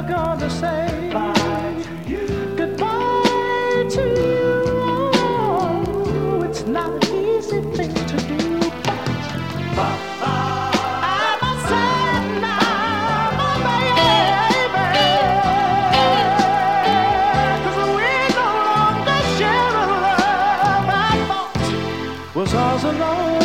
gonna say Bye to you. goodbye to you. Oh, it's not an easy thing to do, but I'm a sad now, my baby, 'cause we no longer share a love I thought was ours alone.